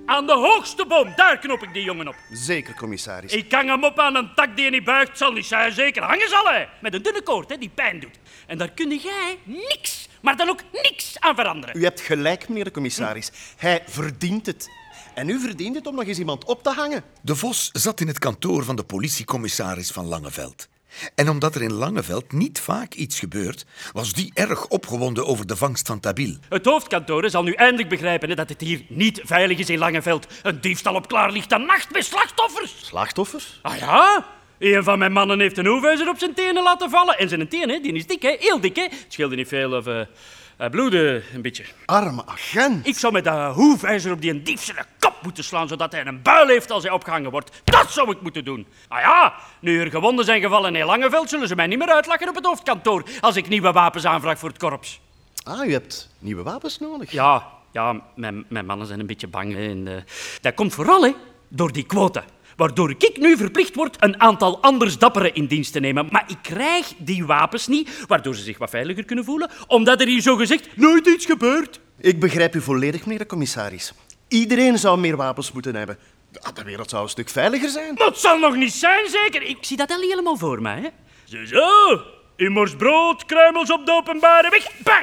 Aan de hoogste boom, daar knop ik die jongen op. Zeker, commissaris. Ik hang hem op aan een tak die niet buigt, zal niet zijn zeker. Hangen zal hij. Met een dunne koord, hè, die pijn doet. En daar kun jij niks, maar dan ook niks aan veranderen. U hebt gelijk, meneer de commissaris. Hij verdient het. En u verdient het om nog eens iemand op te hangen. De Vos zat in het kantoor van de politiecommissaris van Langeveld. En omdat er in Langeveld niet vaak iets gebeurt, was die erg opgewonden over de vangst van Tabil. Het hoofdkantoor zal nu eindelijk begrijpen hè, dat het hier niet veilig is in Langeveld. Een diefstal op klaar ligt aan nacht met slachtoffers. Slachtoffers? Ah ja? Een van mijn mannen heeft een hoefijzer op zijn tenen laten vallen. En zijn tenen, die is dik, hè? Heel dik, hè? Het scheelde niet veel of... hij bloedde een beetje. Arme agent. Ik zou met dat hoefijzer op die een dief zijn kop moeten slaan, zodat hij een buil heeft als hij opgehangen wordt. Dat zou ik moeten doen. Ah ja, nu er gewonden zijn gevallen in Langeveld, zullen ze mij niet meer uitlachen op het hoofdkantoor als ik nieuwe wapens aanvraag voor het korps. Ah, u hebt nieuwe wapens nodig? Ja, mijn mannen zijn een beetje bang. Hè, en, dat komt vooral hè, door die quota. Waardoor ik nu verplicht word een aantal anders dapperen in dienst te nemen. Maar ik krijg die wapens niet, waardoor ze zich wat veiliger kunnen voelen, omdat er hier zogezegd nooit iets gebeurt. Ik begrijp u volledig, meneer de commissaris. Iedereen zou meer wapens moeten hebben. De wereld zou een stuk veiliger zijn. Dat zal nog niet zijn, zeker? Ik zie dat al helemaal voor mij, hè. Zo, u morst brood, kruimels op de openbare weg, bang!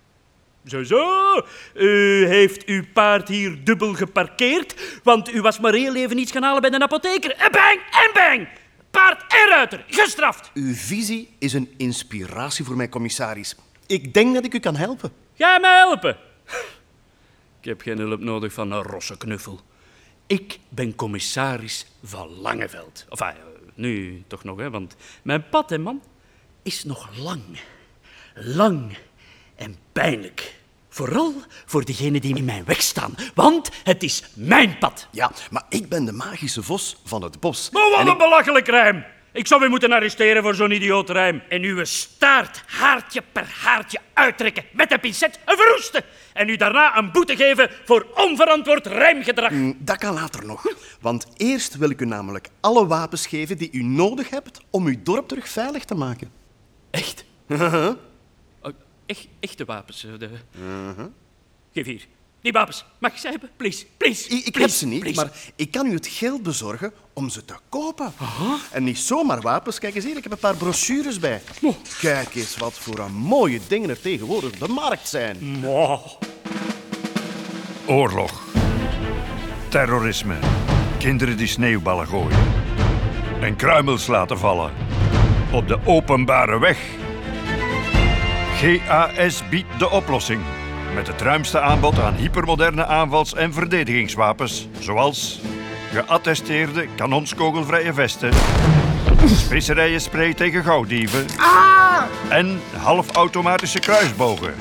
Zo, u heeft uw paard hier dubbel geparkeerd, want u was maar heel even iets gaan halen bij de apotheker. En bang! Paard en ruiter, gestraft. Uw visie is een inspiratie voor mij, commissaris. Ik denk dat ik u kan helpen. Ga mij helpen. Ik heb geen hulp nodig van een rosse knuffel. Ik ben commissaris van Langeveld. Enfin, nu toch nog, hè, want mijn pad, hè, man, is nog lang. Lang en pijnlijk. Vooral voor degenen die in mijn weg staan, want het is mijn pad. Ja, maar ik ben de magische vos van het bos. Maar wat En een belachelijk rijm. Ik zou u moeten arresteren voor zo'n idioot rijm. En uw staart haartje per haartje uittrekken met een pincet en verroesten. En u daarna een boete geven voor onverantwoord rijmgedrag. Dat kan later nog. Want eerst wil ik u namelijk alle wapens geven die u nodig hebt om uw dorp terug veilig te maken. Echt? Echte wapens. Geef hier. Die wapens. Mag ik ze hebben? Please. Ik heb ze niet, maar ik kan u het geld bezorgen om ze te kopen. En niet zomaar wapens. Kijk eens hier, ik heb een paar brochures bij. Kijk eens wat voor een mooie dingen er tegenwoordig op de markt zijn. Oorlog. Terrorisme. Kinderen die sneeuwballen gooien. En kruimels laten vallen. Op de openbare weg. GAS biedt de oplossing. Met het ruimste aanbod aan hypermoderne aanvals- en verdedigingswapens. Zoals geattesteerde kanonskogelvrije vesten. Specerijenspray tegen gauwdieven. En halfautomatische kruisbogen.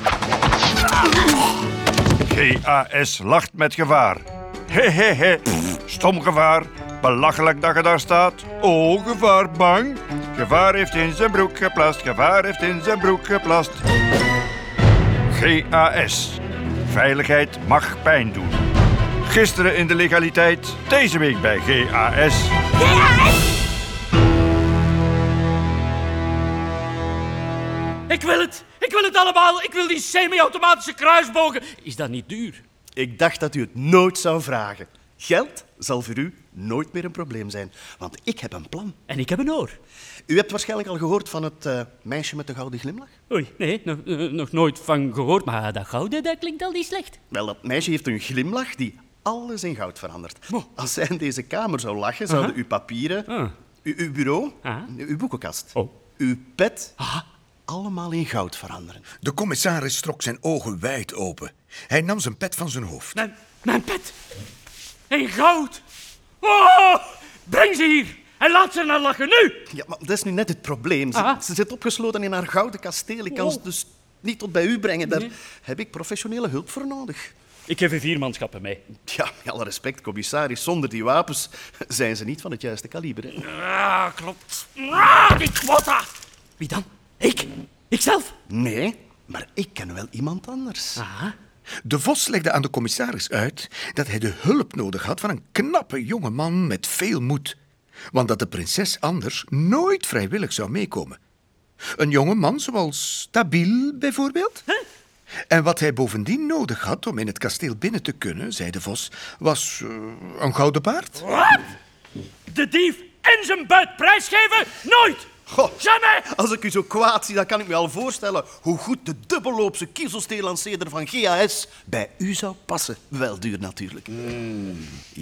GAS lacht met gevaar. Hehehe, stom gevaar. Belachelijk dat je daar staat. Oh, gevaar, bang. Gevaar heeft in zijn broek geplast. Gevaar heeft in zijn broek geplast. GAS. Veiligheid mag pijn doen. Gisteren in de legaliteit, deze week bij GAS. Ik wil het allemaal. Ik wil die semi-automatische kruisbogen. Is dat niet duur? Ik dacht dat u het nooit zou vragen. Geld zal voor u nooit meer een probleem zijn, want ik heb een plan. En ik heb een oor. U hebt waarschijnlijk al gehoord van het meisje met de gouden glimlach? Oei, nee, nog nooit van gehoord. Maar dat gouden, dat klinkt al niet slecht. Wel, dat meisje heeft een glimlach die alles in goud verandert. Als zij in deze kamer zou lachen, zouden uw papieren, uw bureau, uw boekenkast, uw pet, allemaal in goud veranderen. De commissaris trok zijn ogen wijd open. Hij nam zijn pet van zijn hoofd. Mijn pet. In goud. Oh, breng ze hier. En laat ze nou lachen nu. Ja, maar dat is nu net het probleem. Ze zit opgesloten in haar gouden kasteel. Ik kan ze dus niet tot bij u brengen. Daar heb ik professionele hulp voor nodig. Ik geef u 4 manschappen mee. Ja, met alle respect, commissaris. Zonder die wapens zijn ze niet van het juiste kaliber. Hè? Ja, klopt. Die quota. Wie dan? Ik? Ikzelf? Nee, maar ik ken wel iemand anders. De Vos legde aan de commissaris uit dat hij de hulp nodig had van een knappe jonge man met veel moed. Want dat de prinses anders nooit vrijwillig zou meekomen. Een jonge man zoals Tabil bijvoorbeeld. En wat hij bovendien nodig had om in het kasteel binnen te kunnen, zei de vos, was een gouden baard. Wat? De dief en zijn buit prijsgeven? Nooit! Goh, Jamais! als ik u zo kwaad zie, dan kan ik me al voorstellen hoe goed de dubbelloopse kiezelsteelanceerder van GAS bij u zou passen. Wel duur natuurlijk.